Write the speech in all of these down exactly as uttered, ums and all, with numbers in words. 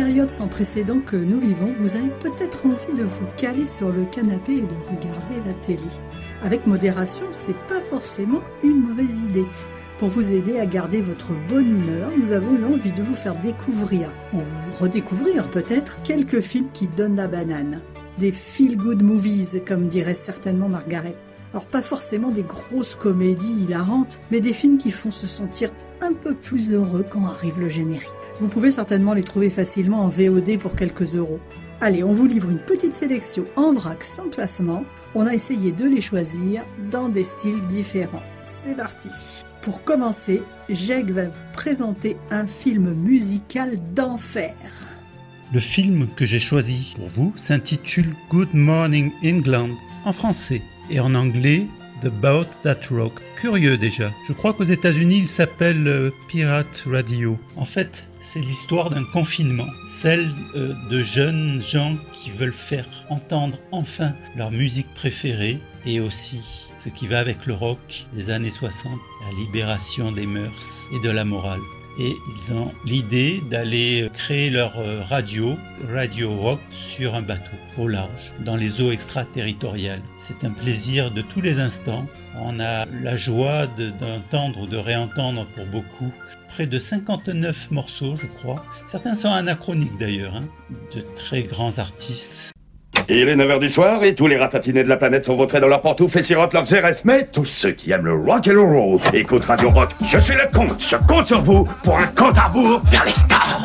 période sans précédent que nous vivons, vous avez peut-être envie de vous caler sur le canapé et de regarder la télé. Avec modération, c'est pas forcément une mauvaise idée. Pour vous aider à garder votre bonne humeur, nous avons eu envie de vous faire découvrir, ou redécouvrir peut-être, quelques films qui donnent la banane. Des feel-good movies, comme dirait certainement Margaret. Alors pas forcément des grosses comédies hilarantes, mais des films qui font se sentir un peu plus heureux quand arrive le générique. Vous pouvez certainement les trouver facilement en V O D pour quelques euros. Allez, on vous livre une petite sélection en vrac sans classement. On a essayé de les choisir dans des styles différents. C'est parti. Pour commencer, Jeg va vous présenter un film musical d'enfer. Le film que j'ai choisi pour vous s'intitule Good Morning England en français et en anglais The Boat That Rocked. Curieux déjà. Je crois qu'aux États-Unis il s'appelle euh, Pirate Radio. En fait, c'est l'histoire d'un confinement, celle euh, de jeunes gens qui veulent faire entendre enfin leur musique préférée et aussi ce qui va avec le rock des années soixante, la libération des mœurs et de la morale. Et ils ont l'idée d'aller créer leur radio, Radio Rock, sur un bateau au large, dans les eaux extraterritoriales. C'est un plaisir de tous les instants. On a la joie de, d'entendre ou de réentendre pour beaucoup près de cinquante-neuf morceaux, je crois. Certains sont anachroniques d'ailleurs, hein, de très grands artistes. Il est neuf heures du soir et tous les ratatinés de la planète sont vautrés dans leurs pantoufles et sirotent leurs Xérès. Mais tous ceux qui aiment le rock et le roll écoutent Radio Rock. Je suis le comte, je compte sur vous pour un compte à rebours vers les stars.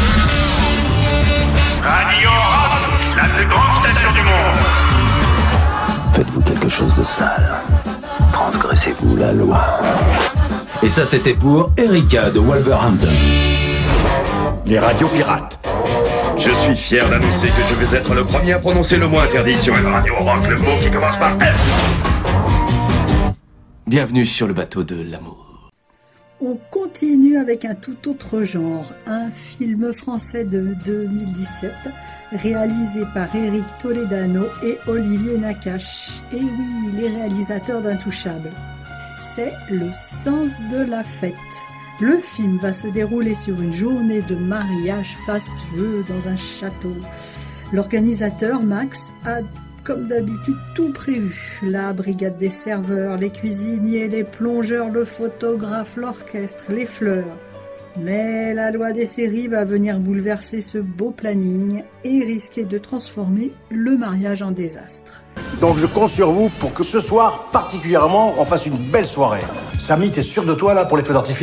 Radio Rock, la plus grande station du monde. Faites-vous quelque chose de sale. Transgressez-vous la loi. Et ça, c'était pour Erika de Wolverhampton. Les radios pirates. Je suis fier d'annoncer que je vais être le premier à prononcer le mot interdit sur une radio rock, le mot qui commence par F. Bienvenue sur le bateau de l'amour. On continue avec un tout autre genre, un film français de deux mille dix-sept, réalisé par Eric Toledano et Olivier Nakache. Et oui, les réalisateurs d'Intouchables. C'est Le sens de la fête. Le film va se dérouler sur une journée de mariage fastueux dans un château. L'organisateur, Max, a comme d'habitude tout prévu. La brigade des serveurs, les cuisiniers, les plongeurs, le photographe, l'orchestre, les fleurs. Mais la loi des séries va venir bouleverser ce beau planning et risquer de transformer le mariage en désastre. Donc je compte sur vous pour que ce soir, particulièrement, on fasse une belle soirée. Samy, t'es sûr de toi là pour les feux d'artifice ?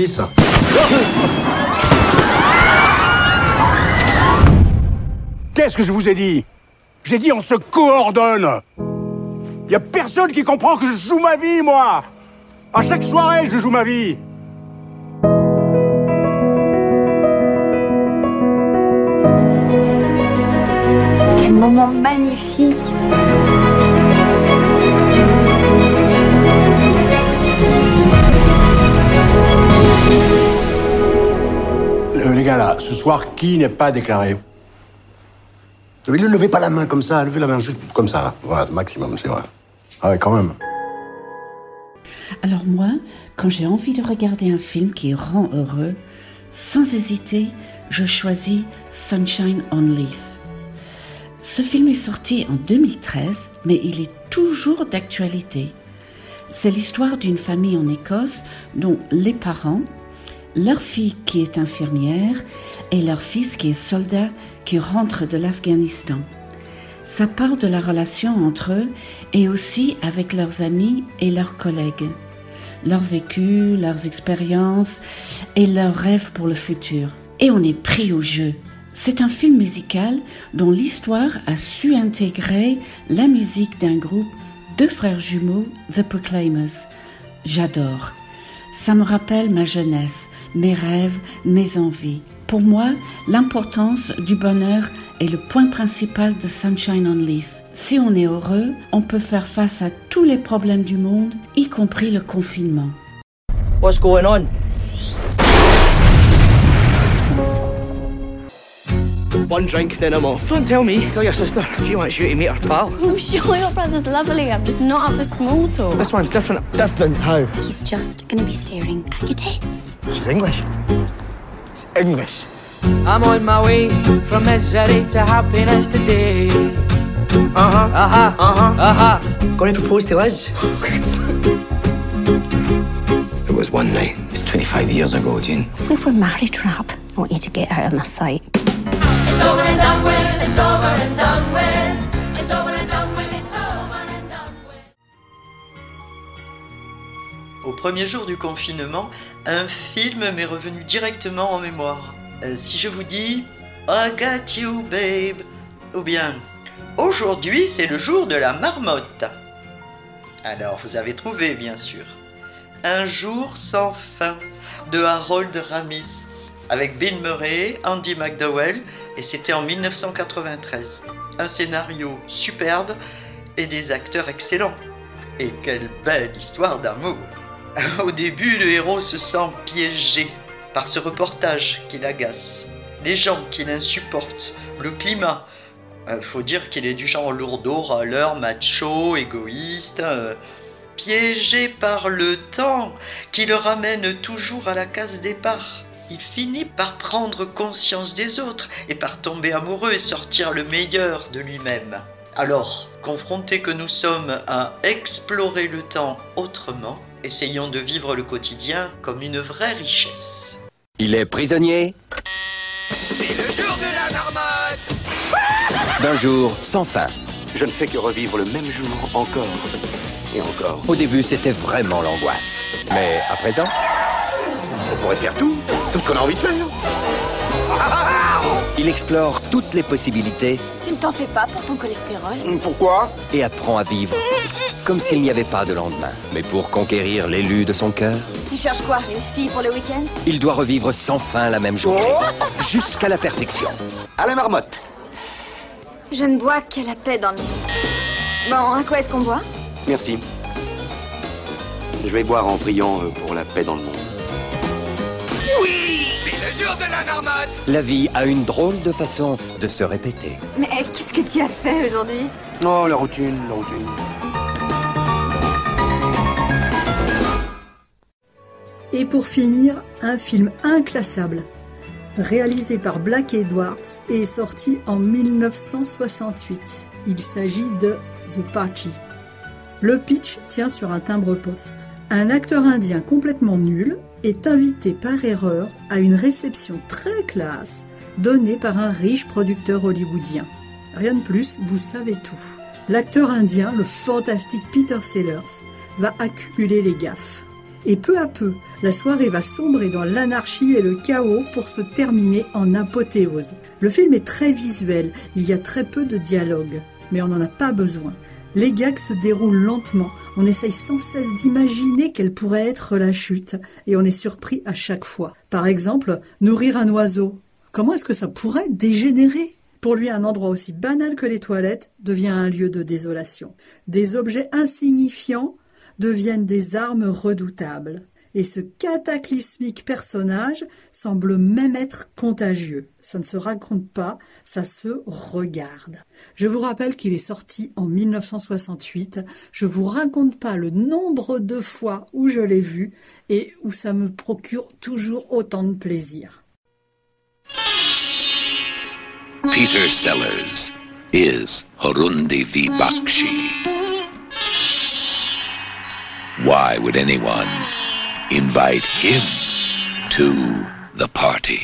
Qu'est-ce que je vous ai dit ? J'ai dit on se coordonne. Y a personne qui comprend que je joue ma vie, moi. À chaque soirée, je joue ma vie. Quel moment magnifique. Le, les gars là, ce soir, qui n'est pas déclaré ? Ne levez pas la main comme ça, levez la main juste comme ça. Voilà, c'est maximum, c'est vrai. Ah ouais, quand même. Alors moi, quand j'ai envie de regarder un film qui rend heureux, sans hésiter, je choisis Sunshine on Leith. Ce film est sorti en deux mille treize, mais il est toujours d'actualité. C'est l'histoire d'une famille en Écosse dont les parents, leur fille qui est infirmière et leur fils qui est soldat qui rentre de l'Afghanistan. Ça parle de la relation entre eux et aussi avec leurs amis et leurs collègues, leur vécu, leurs expériences et leurs rêves pour le futur. Et on est pris au jeu. C'est un film musical dont l'histoire a su intégrer la musique d'un groupe, deux frères jumeaux, The Proclaimers. J'adore. Ça me rappelle ma jeunesse, mes rêves, mes envies. Pour moi, l'importance du bonheur est le point principal de Sunshine on Leith. Si on est heureux, on peut faire face à tous les problèmes du monde, y compris le confinement. What's going on? One drink, then I'm off. Don't tell me. Tell your sister. She wants you to meet her pal. I'm sure your brother's lovely. I'm just not up for small talk. This one's different. Different how? He's just gonna be staring at your tits. She's English. English. I'm on my way from misery to happiness today. Uh-huh, uh-huh, uh-huh, uh-huh. Gonna propose to Liz. There was one night, it's twenty-five years ago, Jean. We were married, Trap. I want you to get out of my sight. It's over and done with, it's over and done with. It's over and done with, it's over and done with. Au premier jour du confinement, un film m'est revenu directement en mémoire. Euh, si je vous dis « I got you, babe » ou bien « Aujourd'hui, c'est le jour de la marmotte ». Alors, vous avez trouvé, bien sûr. « Un jour sans fin » de Harold Ramis, avec Bill Murray, Andy McDowell, et c'était en mille neuf cent quatre-vingt-treize. Un scénario superbe et des acteurs excellents. Et quelle belle histoire d'amour! Au début, le héros se sent piégé par ce reportage qui l'agace, les gens qui l'insupportent, le climat. Il faut dire qu'il est du genre lourdeau, râleur, macho, égoïste, euh, piégé par le temps qui le ramène toujours à la case départ. Il finit par prendre conscience des autres et par tomber amoureux et sortir le meilleur de lui-même. Alors, confrontés que nous sommes à explorer le temps autrement, essayons de vivre le quotidien comme une vraie richesse. Il est prisonnier. C'est le jour de la marmotte. D'un jour sans fin. Je ne fais que revivre le même jour encore et encore. Au début, c'était vraiment l'angoisse. Mais à présent, on pourrait faire tout, tout ce qu'on a envie de faire. Il explore toutes les possibilités. Tu ne t'en fais pas pour ton cholestérol? Pourquoi? Et apprend à vivre comme s'il n'y avait pas de lendemain. Mais pour conquérir l'élu de son cœur... Tu cherches quoi? Une fille pour le week-end? Il doit revivre sans fin la même journée, oh jusqu'à la perfection. À la marmotte. Je ne bois qu'à la paix dans le monde. Bon, à quoi est-ce qu'on boit? Merci. Je vais boire en priant pour la paix dans le monde. Oui, c'est le jour de la marmotte. La vie a une drôle de façon de se répéter. Mais qu'est-ce que tu as fait aujourd'hui? Oh, la routine, la routine. Et pour finir, un film inclassable, réalisé par Black Edwards et sorti en mille neuf cent soixante-huit. Il s'agit de The Party. Le pitch tient sur un timbre-poste. Un acteur indien complètement nul est invité par erreur à une réception très classe donnée par un riche producteur hollywoodien. Rien de plus, vous savez tout. L'acteur indien, le fantastique Peter Sellers, va accumuler les gaffes. Et peu à peu, la soirée va sombrer dans l'anarchie et le chaos pour se terminer en apothéose. Le film est très visuel, il y a très peu de dialogue, mais on n'en a pas besoin. Les gags se déroulent lentement, on essaye sans cesse d'imaginer quelle pourrait être la chute, et on est surpris à chaque fois. Par exemple, nourrir un oiseau. Comment est-ce que ça pourrait dégénérer ? Pour lui, un endroit aussi banal que les toilettes devient un lieu de désolation. Des objets insignifiants deviennent des armes redoutables. Et ce cataclysmique personnage semble même être contagieux. Ça ne se raconte pas, ça se regarde. Je vous rappelle qu'il est sorti en mille neuf cent soixante-huit. Je vous raconte pas le nombre de fois où je l'ai vu et où ça me procure toujours autant de plaisir. Peter Sellers is Harundi Bakshi. Why would anyone invite him to the party?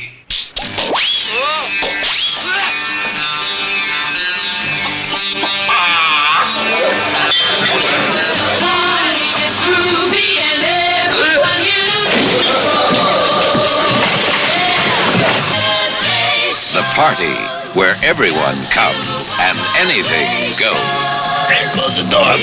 The party where everyone comes and anything goes. Hey, close the door,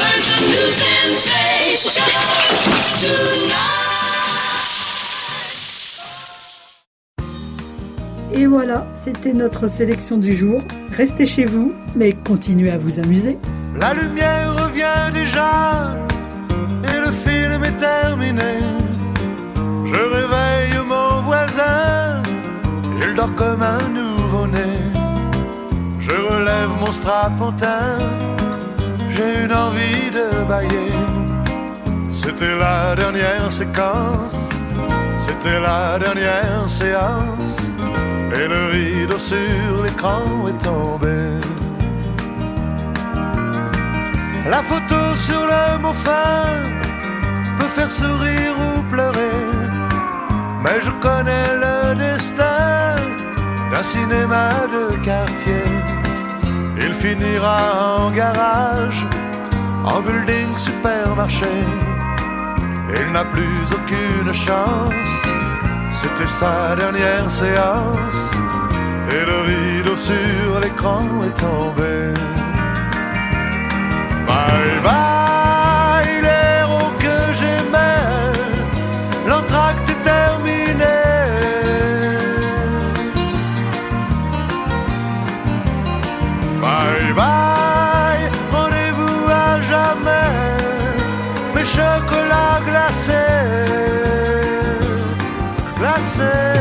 Et voilà, c'était notre sélection du jour. Restez chez vous, mais continuez à vous amuser. La lumière revient déjà et le film est terminé. Je réveille mon voisin, il dort comme un nouveau-né. Je relève mon strapontin, j'ai une envie de bâiller. C'était la dernière séquence, C'était la dernière séance et le rideau sur l'écran est tombé. La photo sur le mot fin peut faire sourire ou pleurer, mais je connais le destin d'un cinéma de quartier. Il finira en garage, en building supermarché. Il n'a plus aucune chance, c'était sa dernière séance et le rideau sur l'écran est tombé. Bye bye l'héros que j'aimais, l'entracte est terminé. Bye bye, rendez-vous à jamais, mes chocolats glacés, glacés.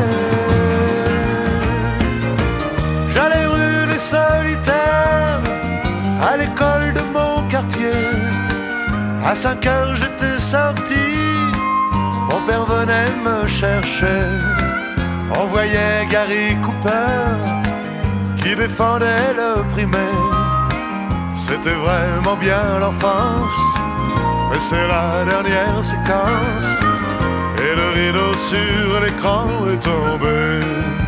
J'allais rue des Solitaires, à l'école de mon quartier. À cinq heures j'étais sorti, mon père venait me chercher. On voyait Gary Cooper qui défendait le primaire. C'était vraiment bien l'enfance, mais c'est la dernière séquence et le rideau sur l'écran est tombé.